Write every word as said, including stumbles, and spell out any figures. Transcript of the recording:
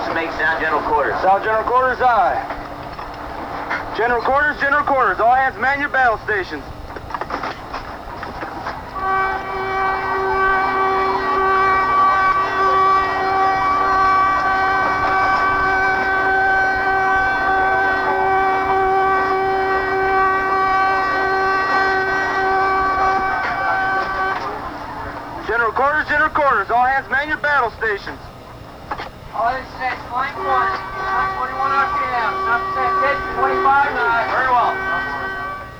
to make sound general quarters. South general quarters, aye. General quarters, general quarters. All hands man your battle stations. General quarters, general quarters. All hands man your battle stations. All in six, flank one, twenty-one R P M, stop set, pitch, twenty-five nine. Very well.